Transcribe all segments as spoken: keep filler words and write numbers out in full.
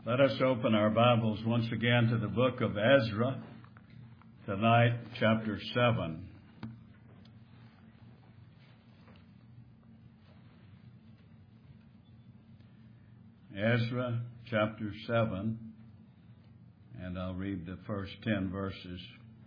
Let us open our Bibles once again to the book of Ezra, tonight, chapter seven. Ezra, chapter seven, and I'll read the first ten verses.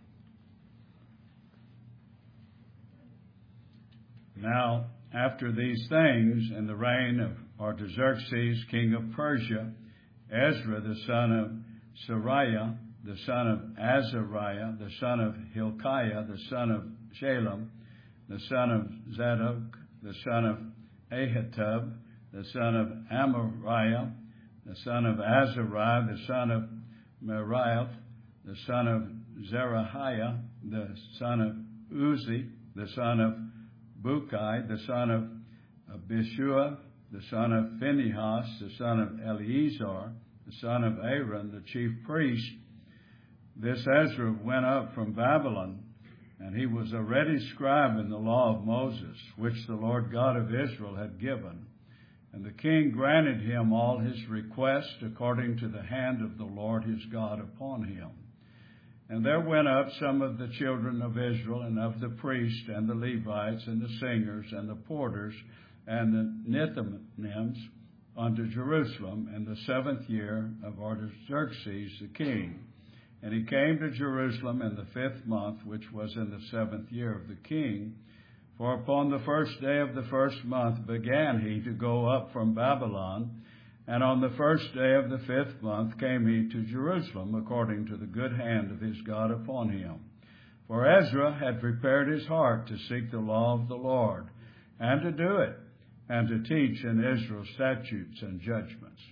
Now, after these things, in the reign of Artaxerxes, king of Persia, Ezra, the son of Sariah, the son of Azariah, the son of Hilkiah, the son of Shalem, the son of Zadok, the son of Ahitub, the son of Amariah, the son of Azariah, the son of Merioth, the son of Zerahiah, the son of Uzi, the son of Bukai, the son of Abishua, the son of Phinehas, the son of Eleazar, the son of Aaron, the chief priest. This Ezra went up from Babylon, and he was a ready scribe in the law of Moses, which the Lord God of Israel had given. And the king granted him all his requests according to the hand of the Lord his God upon him. And there went up some of the children of Israel, and of the priests, and the Levites, and the singers, and the porters, and the Nethinims unto Jerusalem in the seventh year of Artaxerxes the king. And he came to Jerusalem in the fifth month, which was in the seventh year of the king. For upon the first day of the first month began he to go up from Babylon, and on the first day of the fifth month came he to Jerusalem, according to the good hand of his God upon him. For Ezra had prepared his heart to seek the law of the Lord, and to do it, and to teach in Israel statutes and judgments.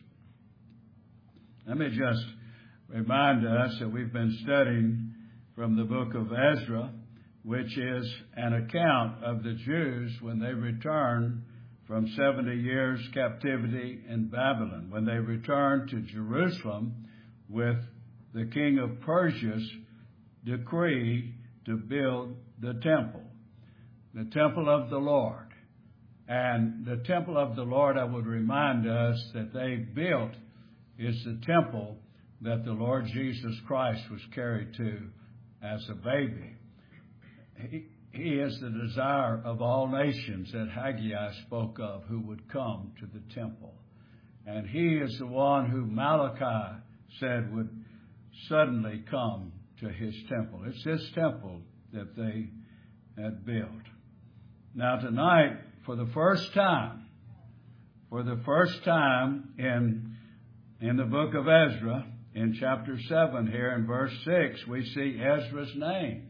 Let me just remind us that we've been studying from the book of Ezra, which is an account of the Jews when they returned from seventy years captivity in Babylon, when they returned to Jerusalem with the king of Persia's decree to build the temple, the temple of the Lord. And the temple of the Lord, I would remind us that they built is the temple that the Lord Jesus Christ was carried to as a baby. He, he is the desire of all nations that Haggai spoke of who would come to the temple. And he is the one who Malachi said would suddenly come to his temple. It's this temple that they had built. Now tonight, for the first time, for the first time in, in the book of Ezra, in chapter seven here in verse six, we see Ezra's name.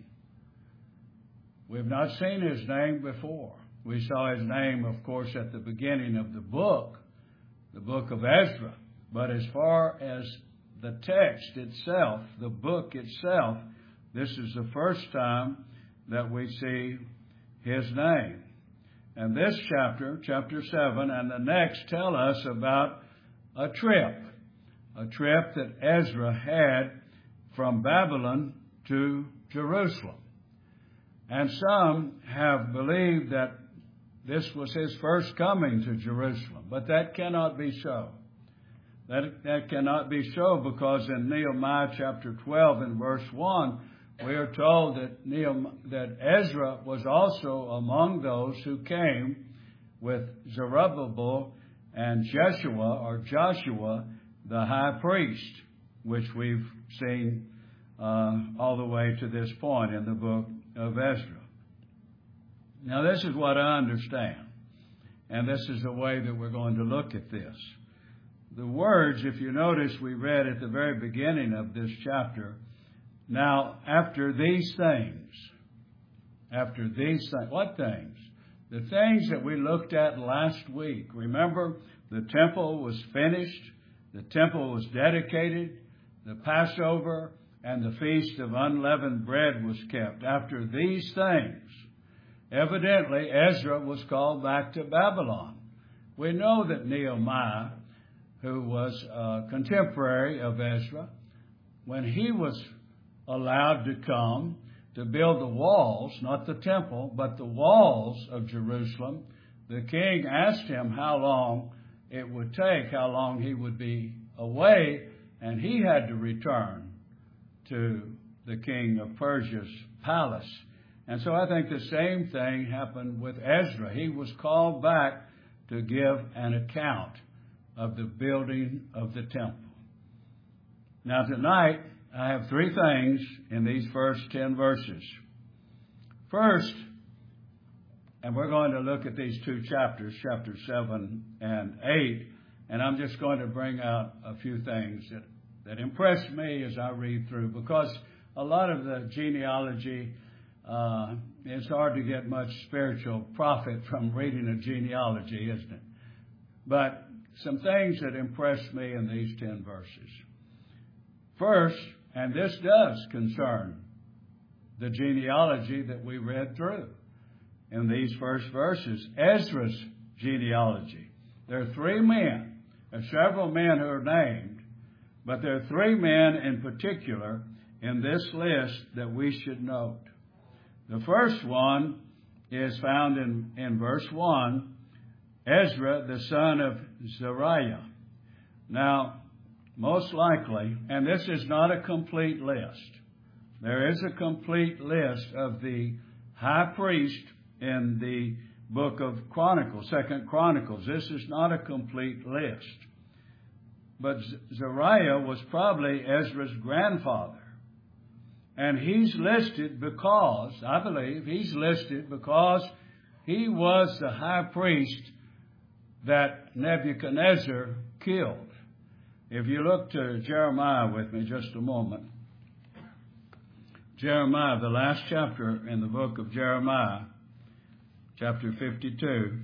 We've not seen his name before. We saw his name, of course, at the beginning of the book, the book of Ezra. But as far as the text itself, the book itself, this is the first time that we see his name. And this chapter, chapter seven, and the next tell us about a trip, a trip that Ezra had from Babylon to Jerusalem. And some have believed that this was his first coming to Jerusalem, but that cannot be so. That, that cannot be so because in Nehemiah chapter twelve and verse one, we are told that Nehemiah, that Ezra was also among those who came with Zerubbabel and Jeshua, or Joshua, the high priest, which we've seen uh, all the way to this point in the book of Ezra. Now, this is what I understand, and this is the way that we're going to look at this. The words, if you notice, we read at the very beginning of this chapter, now, after these things, after these things, what things? The things that we looked at last week. Remember, the temple was finished, the temple was dedicated, the Passover and the Feast of Unleavened Bread was kept. After these things, evidently Ezra was called back to Babylon. We know that Nehemiah, who was a contemporary of Ezra, when he was allowed to come to build the walls, not the temple, but the walls of Jerusalem, the king asked him how long it would take, how long he would be away, and he had to return to the king of Persia's palace. And so I think the same thing happened with Ezra. He was called back to give an account of the building of the temple. Now tonight, I have three things in these first ten verses. First, and we're going to look at these two chapters, chapter seven and eight, and I'm just going to bring out a few things that, that impressed me as I read through, because a lot of the genealogy, uh, it's hard to get much spiritual profit from reading a genealogy, isn't it? But some things that impressed me in these ten verses. First, and this does concern the genealogy that we read through in these first verses, Ezra's genealogy. There are three men. There are several men who are named, but there are three men in particular in this list that we should note. The first one is found in, in verse one, Ezra, the son of Zariah. Now, most likely, and this is not a complete list, there is a complete list of the high priest in the book of Chronicles, Second Chronicles. This is not a complete list. But Zariah was probably Ezra's grandfather. And he's listed because, I believe, he's listed because he was the high priest that Nebuchadnezzar killed. If you look to Jeremiah with me just a moment. Jeremiah, the last chapter in the book of Jeremiah, chapter fifty-two.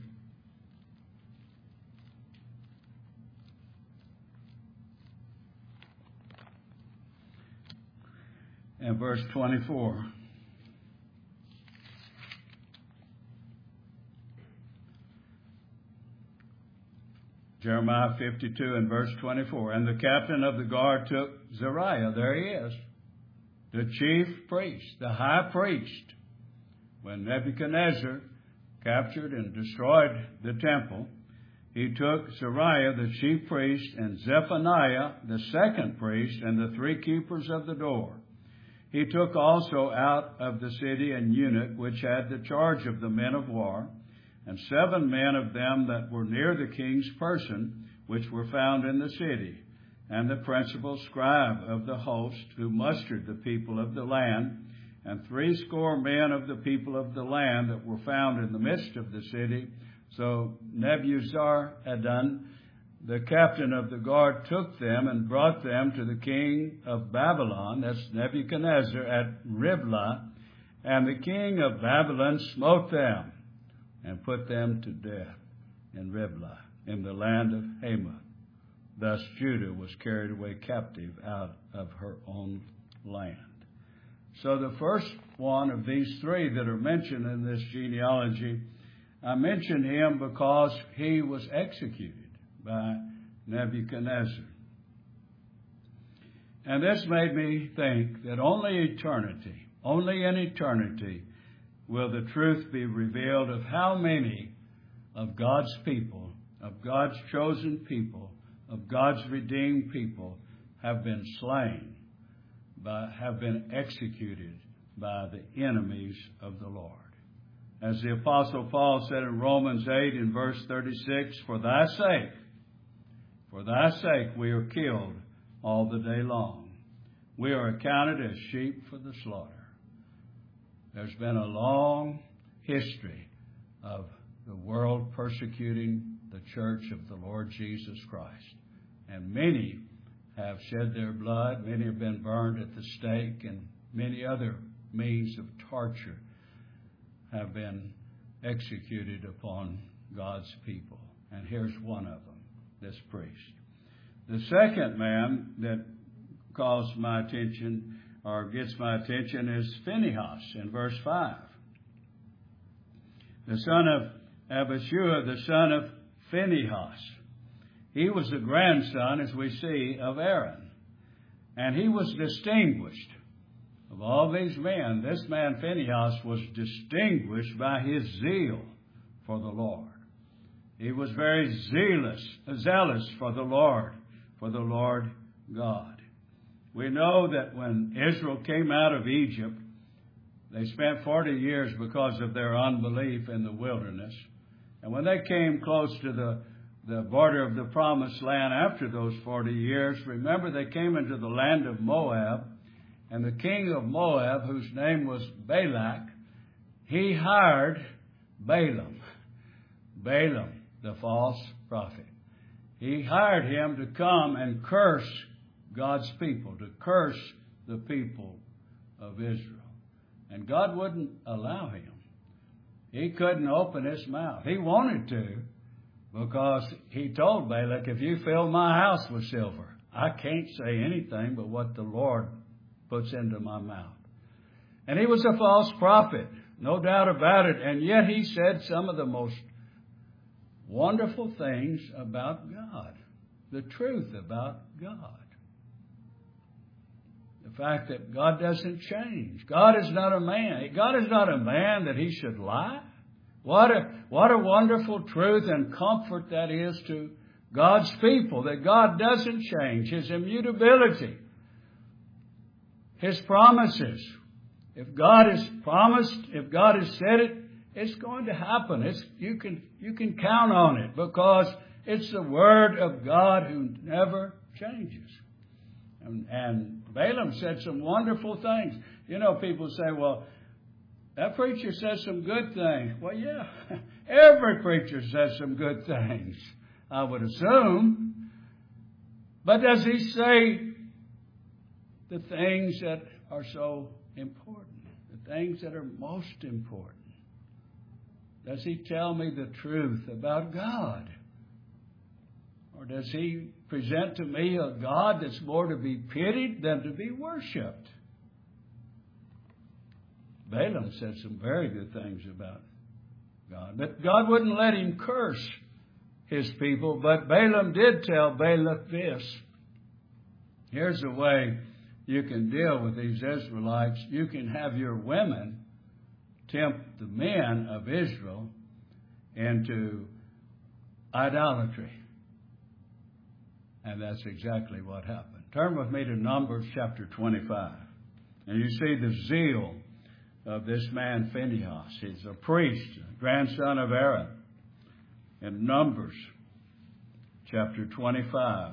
And verse twenty-four. Jeremiah fifty-two and verse twenty-four. And the captain of the guard took Zariah, there he is, the chief priest, the high priest. When Nebuchadnezzar captured and destroyed the temple, he took Zariah, the chief priest, and Zephaniah, the second priest, and the three keepers of the door. He took also out of the city an eunuch which had the charge of the men of war, and seven men of them that were near the king's person, which were found in the city, and the principal scribe of the host, who mustered the people of the land, and threescore men of the people of the land that were found in the midst of the city. So Nebuzaradan, the captain of the guard, took them and brought them to the king of Babylon, that's Nebuchadnezzar, at Riblah, and the king of Babylon smote them and put them to death in Riblah, in the land of Hamath. Thus Judah was carried away captive out of her own land. So the first one of these three that are mentioned in this genealogy, I mention him because he was executed by Nebuchadnezzar. And this made me think that only eternity, only in eternity, will the truth be revealed of how many of God's people, of God's chosen people, of God's redeemed people have been slain, by, have been executed by the enemies of the Lord. As the Apostle Paul said in Romans eight in verse thirty-six, For thy sake, for thy sake we are killed all the day long. We are accounted as sheep for the slaughter. There's been a long history of the world persecuting the church of the Lord Jesus Christ. And many have shed their blood, many have been burned at the stake, and many other means of torture have been executed upon God's people. And here's one of them, this priest. The second man that calls my attention or gets my attention is Phinehas in verse five. The son of Abishua, the son of Phinehas. He was the grandson, as we see, of Aaron. And he was distinguished. Of all these men, this man Phinehas was distinguished by his zeal for the Lord. He was very zealous, zealous for the Lord, for the Lord God. We know that when Israel came out of Egypt, they spent forty years because of their unbelief in the wilderness. And when they came close to the, the border of the promised land after those forty years, remember they came into the land of Moab, and the king of Moab, whose name was Balak, he hired Balaam, Balaam, the false prophet. He hired him to come and curse God's people, to curse the people of Israel. And God wouldn't allow him. He couldn't open his mouth. He wanted to, because he told Balak, if you fill my house with silver, I can't say anything but what the Lord puts into my mouth. And he was a false prophet, no doubt about it. And yet he said some of the most wonderful things about God, the truth about God. The fact that God doesn't change. God is not a man. God is not a man that he should lie. What a, what a wonderful truth and comfort that is to God's people, that God doesn't change. His immutability, His promises. If God has promised, if God has said it, it's going to happen. It's, you can, you can count on it, because it's the Word of God who never changes. And, and Balaam said some wonderful things. You know, people say, well, that preacher says some good things. Well, yeah, every preacher says some good things, I would assume. But does he say the things that are so important, the things that are most important? Does he tell me the truth about God? Or does he present to me a God that's more to be pitied than to be worshipped? Balaam said some very good things about God. But God wouldn't let him curse his people. But Balaam did tell Balak this. Here's the way you can deal with these Israelites. You can have your women tempt the men of Israel into idolatry. And that's exactly what happened. Turn with me to Numbers chapter twenty-five. And you see the zeal of this man Phinehas. He's a priest, grandson of Aaron. In Numbers chapter twenty-five.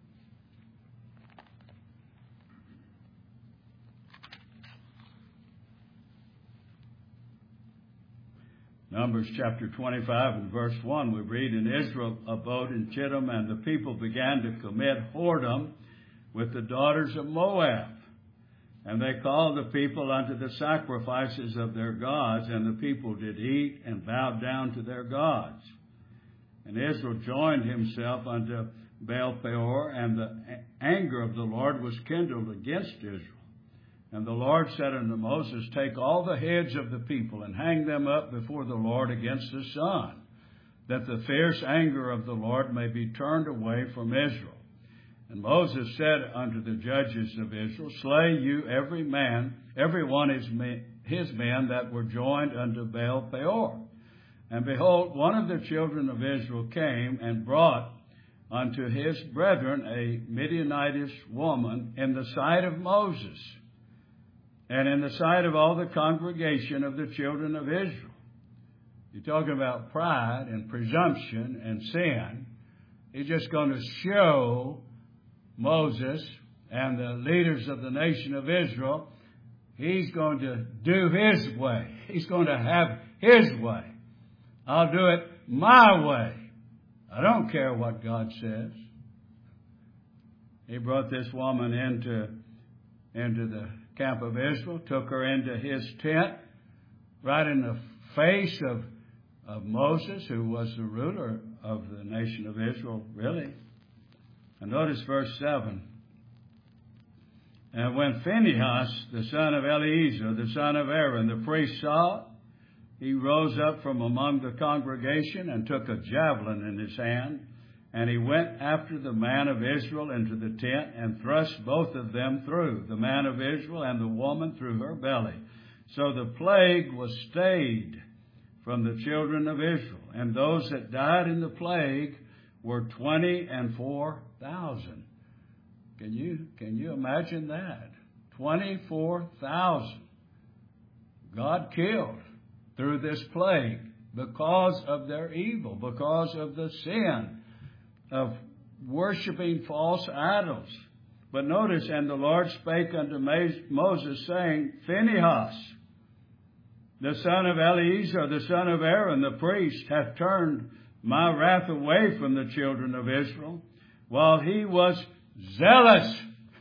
Numbers chapter twenty-five and verse one, we read, "And Israel abode in Chittim, and the people began to commit whoredom with the daughters of Moab. And they called the people unto the sacrifices of their gods, and the people did eat and bowed down to their gods. And Israel joined himself unto Baal Peor, and the anger of the Lord was kindled against Israel. And the Lord said unto Moses, Take all the heads of the people, and hang them up before the Lord against the sun, that the fierce anger of the Lord may be turned away from Israel. And Moses said unto the judges of Israel, Slay you every man, every one his men, his men that were joined unto Baal Peor. And behold, one of the children of Israel came and brought unto his brethren a Midianitish woman in the sight of Moses, and in the sight of all the congregation of the children of Israel." You're talking about pride and presumption and sin. He's just going to show Moses and the leaders of the nation of Israel, he's going to do his way. He's going to have his way. I'll do it my way. I don't care what God says. He brought this woman into, into the camp of Israel, took her into his tent, right in the face of, of Moses, who was the ruler of the nation of Israel, really. And notice verse seven. "And when Phinehas, the son of Eleazar, the son of Aaron, the priest, saw it, he rose up from among the congregation and took a javelin in his hand, and he went after the man of Israel into the tent and thrust both of them through, the man of Israel and the woman through her belly. So the plague was stayed from the children of Israel, and those that died in the plague were twenty and four thousand. Can you, can you imagine that? twenty-four thousand God killed through this plague because of their evil, because of the sin of worshiping false idols. But notice, and the Lord spake unto Moses, saying, Phinehas, the son of Eleazar, the son of Aaron, the priest, hath turned my wrath away from the children of Israel, while he was zealous.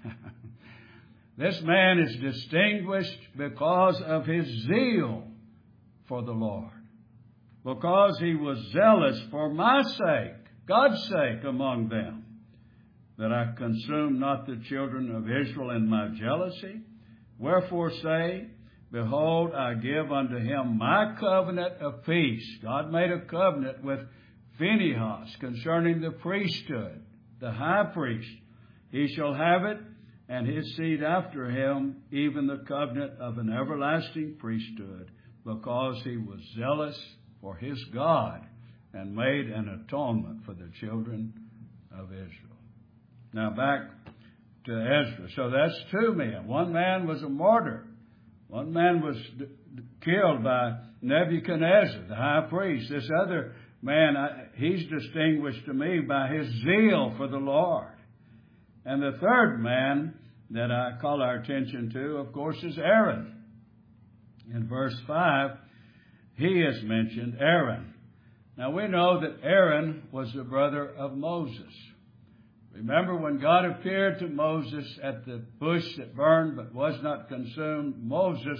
This man is distinguished because of his zeal for the Lord, because he was zealous for my sake, God's sake among them, that I consume not the children of Israel in my jealousy. Wherefore say, Behold, I give unto him my covenant of peace. God made a covenant with Phinehas concerning the priesthood, the high priest. He shall have it, and his seed after him, even the covenant of an everlasting priesthood, because he was zealous for his God and made an atonement for the children of Israel. Now back to Ezra. So that's two men. One man was a martyr. One man was d- d- killed by Nebuchadnezzar, the high priest. This other man, I, he's distinguished to me by his zeal for the Lord. And the third man that I call our attention to, of course, is Aaron. In verse five, he is mentioned, Aaron. Now we know that Aaron was the brother of Moses. Remember when God appeared to Moses at the bush that burned but was not consumed, Moses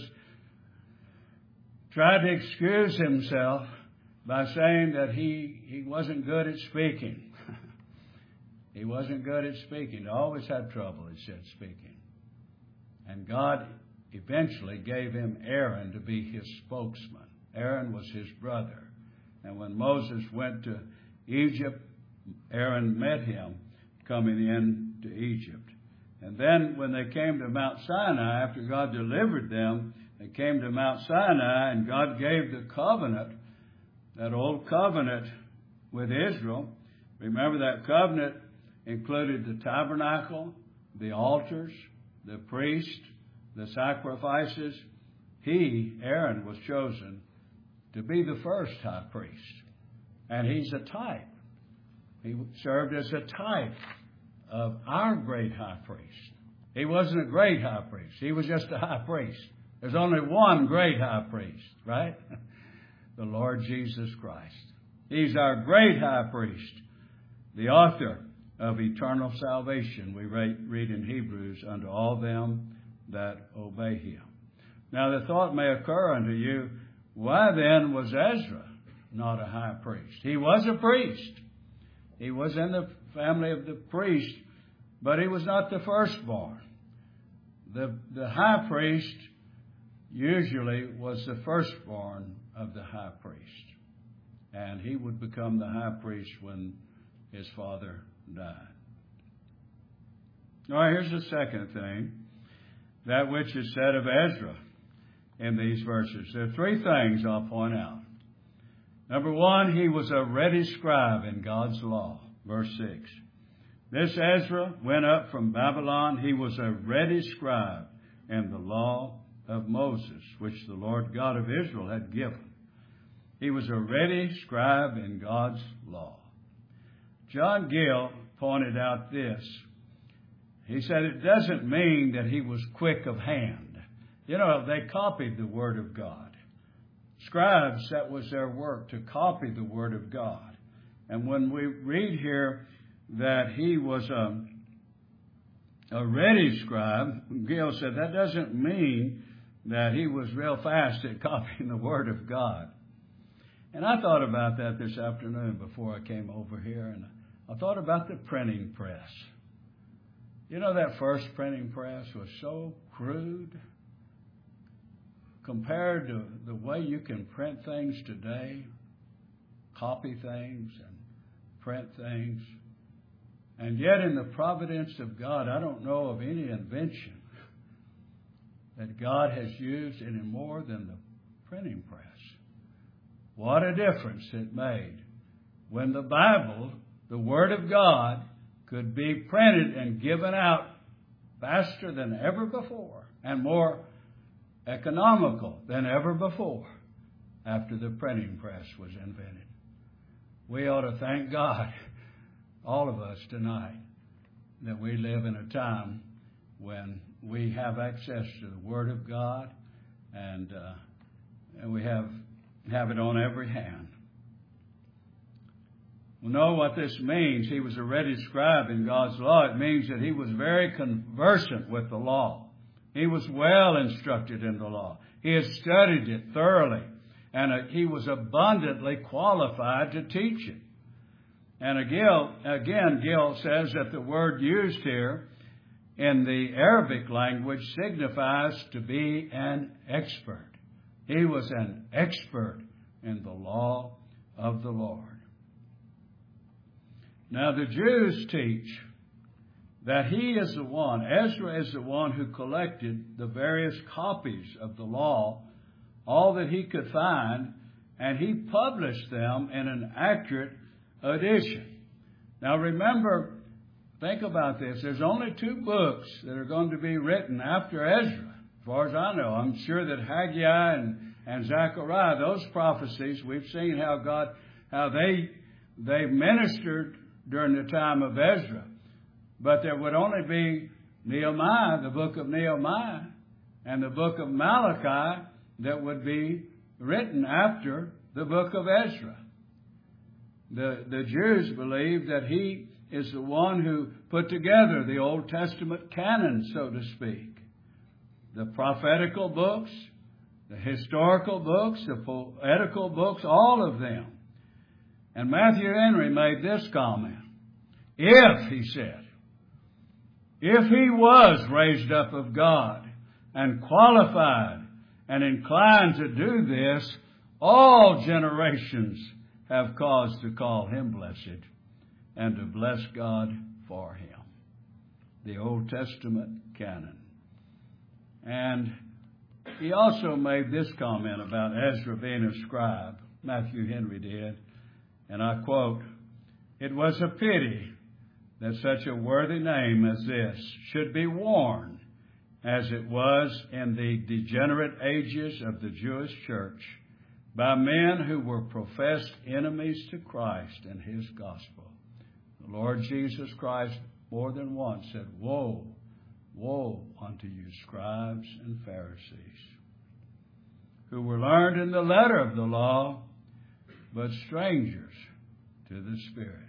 tried to excuse himself by saying that he, he wasn't good at speaking. He wasn't good at speaking. He always had trouble, he said, speaking. And God eventually gave him Aaron to be his spokesman. Aaron was his brother. And when Moses went to Egypt, Aaron met him coming in to Egypt. And then when they came to Mount Sinai, after God delivered them, they came to Mount Sinai, and God gave the covenant, that old covenant with Israel. Remember, that covenant included the tabernacle, the altars, the priest, the sacrifices. He, Aaron, was chosen to be the first high priest. And he's a type. He served as a type of our great high priest. He wasn't a great high priest. He was just a high priest. There's only one great high priest, right? The Lord Jesus Christ. He's our great high priest, the author of eternal salvation, we read in Hebrews, unto all them that obey him. Now the thought may occur unto you, why then was Ezra not a high priest? He was a priest. He was in the family of the priest, but he was not the firstborn. The, the high priest usually was the firstborn of the high priest. And he would become the high priest when his father died. All right, here's the second thing, that which is said of Ezra in these verses. There are three things I'll point out. Number one, he was a ready scribe in God's law. Verse six. This Ezra went up from Babylon. He was a ready scribe in the law of Moses, which the Lord God of Israel had given. He was a ready scribe in God's law. John Gill pointed out this. He said it doesn't mean that he was quick of hand. You know, they copied the Word of God. Scribes, that was their work, to copy the Word of God. And when we read here that he was a, a ready scribe, Gill said that doesn't mean that he was real fast at copying the Word of God. And I thought about that this afternoon before I came over here, and I thought about the printing press. You know, that first printing press was so crude compared to the way you can print things today, copy things and print things. And yet in the providence of God, I don't know of any invention that God has used any more than the printing press. What a difference it made when the Bible, the Word of God, could be printed and given out faster than ever before and more economical than ever before after the printing press was invented. We ought to thank God, all of us tonight, that we live in a time when we have access to the Word of God and, uh, and we have, have it on every hand. We know what this means. He was a ready scribe in God's law. It means that he was very conversant with the law. He was well instructed in the law. He had studied it thoroughly, and uh, he was abundantly qualified to teach it. And again, again, Gill says that the word used here in the Arabic language signifies to be an expert. He was an expert in the law of the Lord. Now, the Jews teach that he is the one, Ezra is the one who collected the various copies of the law, all that he could find, and he published them in an accurate edition. Now, remember, think about this. There's only two books that are going to be written after Ezra, as far as I know. I'm sure that Haggai and, and Zechariah, those prophecies, we've seen how God, how they, they ministered during the time of Ezra. But there would only be Nehemiah, the book of Nehemiah, and the book of Malachi that would be written after the book of Ezra. The, the Jews believe that he is the one who put together the Old Testament canon, so to speak. The prophetical books, the historical books, the poetical books, all of them. And Matthew Henry made this comment. If, he said, if he was raised up of God and qualified and inclined to do this, all generations have cause to call him blessed and to bless God for him. The Old Testament canon. And he also made this comment about Ezra being a scribe. Matthew Henry did. And I quote, "It was a pity that such a worthy name as this should be worn, as it was in the degenerate ages of the Jewish church, by men who were professed enemies to Christ and his gospel." The Lord Jesus Christ more than once said, "Woe, woe unto you, scribes and Pharisees, who were learned in the letter of the law, but strangers to the Spirit."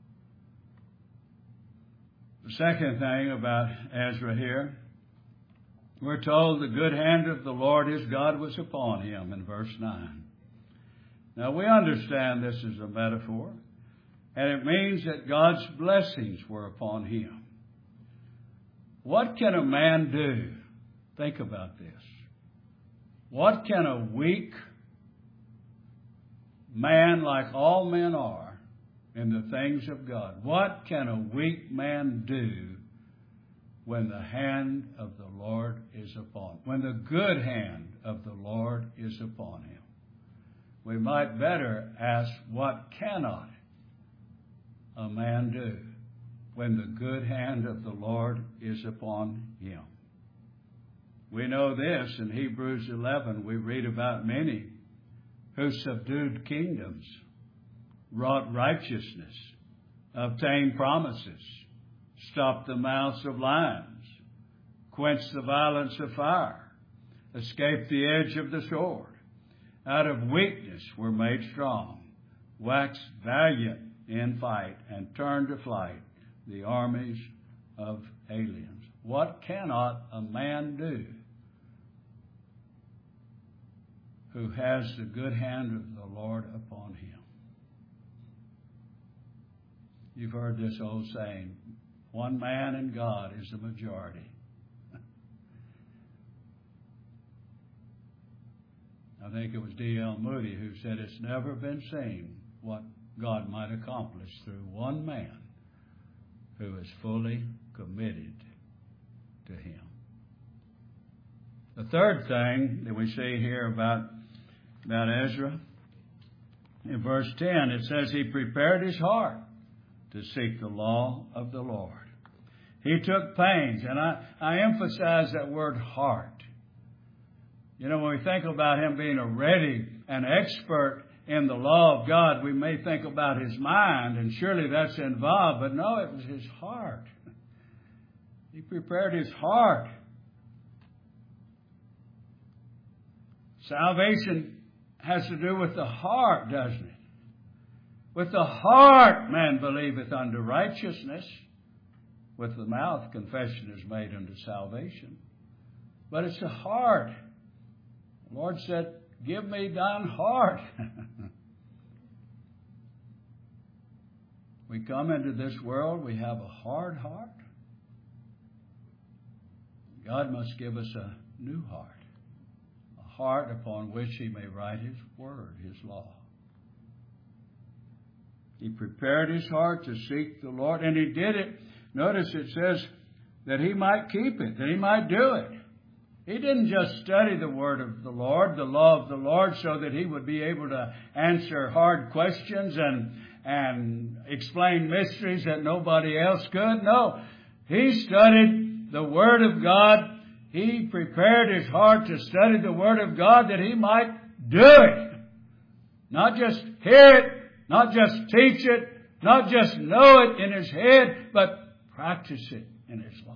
The second thing about Ezra here, we're told the good hand of the Lord his God was upon him in verse nine. Now we understand this is a metaphor, and it means that God's blessings were upon him. What can a man do? Think about this. What can a weak man, like all men are, in the things of God, what can a weak man do when the hand of the Lord is upon him? When the good hand of the Lord is upon him? We might better ask, what cannot a man do when the good hand of the Lord is upon him? We know this in Hebrews eleven. We read about many who subdued kingdoms, wrought righteousness, obtained promises, stopped the mouths of lions, quenched the violence of fire, escaped the edge of the sword, out of weakness were made strong, waxed valiant in fight, and turned to flight the armies of aliens. What cannot a man do who has the good hand of the Lord upon him? You've heard this old saying, one man in God is the majority. I think it was D L Moody who said it's never been seen what God might accomplish through one man who is fully committed to him. The third thing that we see here about, about Ezra, in verse ten, it says he prepared his heart to seek the law of the Lord. He took pains. And I, I emphasize that word heart. You know, when we think about him being a ready and expert in the law of God, we may think about his mind, and surely that's involved. But no, it was his heart. He prepared his heart. Salvation has to do with the heart, doesn't it? With the heart man believeth unto righteousness. With the mouth confession is made unto salvation. But it's the heart. The Lord said, give me thine heart. We come into this world, we have a hard heart. God must give us a new heart. A heart upon which he may write his word, his law. He prepared his heart to seek the Lord, and he did it. Notice it says that he might keep it, that he might do it. He didn't just study the word of the Lord, the law of the Lord, so that he would be able to answer hard questions and, and explain mysteries that nobody else could. No, he studied the word of God. He prepared his heart to study the word of God that he might do it. Not just hear it, not just teach it, not just know it in his head, but practice it in his life.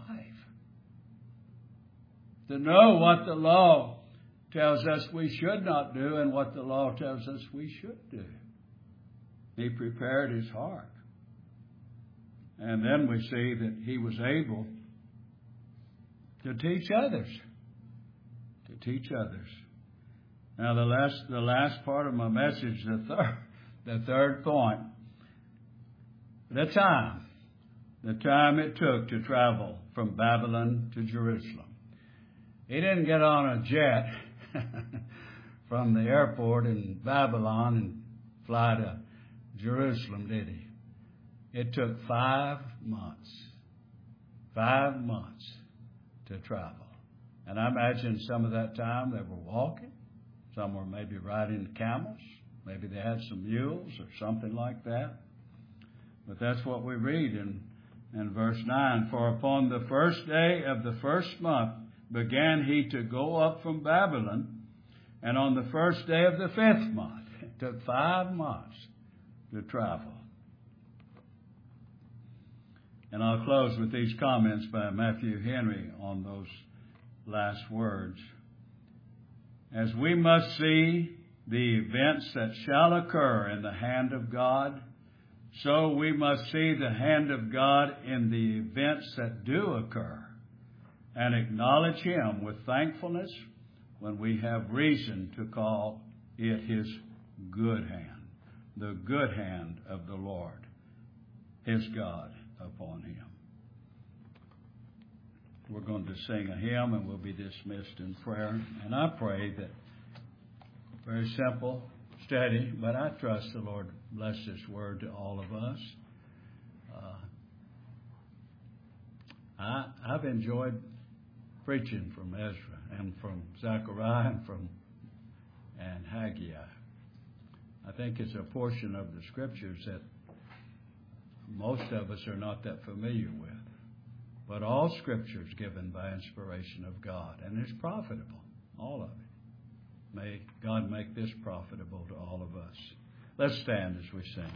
To know what the law tells us we should not do and what the law tells us we should do. He prepared his heart. And then we see that he was able to teach others. To teach others. Now the last, the last part of my message, the third, the third point, the time. The time it took to travel from Babylon to Jerusalem. He didn't get on a jet from the airport in Babylon and fly to Jerusalem, did he? It took five months. Five months to travel. And I imagine some of that time they were walking. Some were maybe riding camels. Maybe they had some mules or something like that. But that's what we read in, in verse nine. For upon the first day of the first month began he to go up from Babylon, and on the first day of the fifth month. It took five months to travel. And I'll close with these comments by Matthew Henry on those last words. As we must see the events that shall occur in the hand of God, so we must see the hand of God in the events that do occur, and acknowledge him with thankfulness when we have reason to call it his good hand, the good hand of the Lord, his God, upon him. We're going to sing a hymn and we'll be dismissed in prayer. And I pray that, very simple, steady, but I trust the Lord bless this word to all of us. Uh, I, I've enjoyed preaching from Ezra and from Zechariah and from and Haggai. I think it's a portion of the scriptures that most of us are not that familiar with. But all scripture is given by inspiration of God, and it's profitable, all of it. May God make this profitable to all of us. Let's stand as we sing.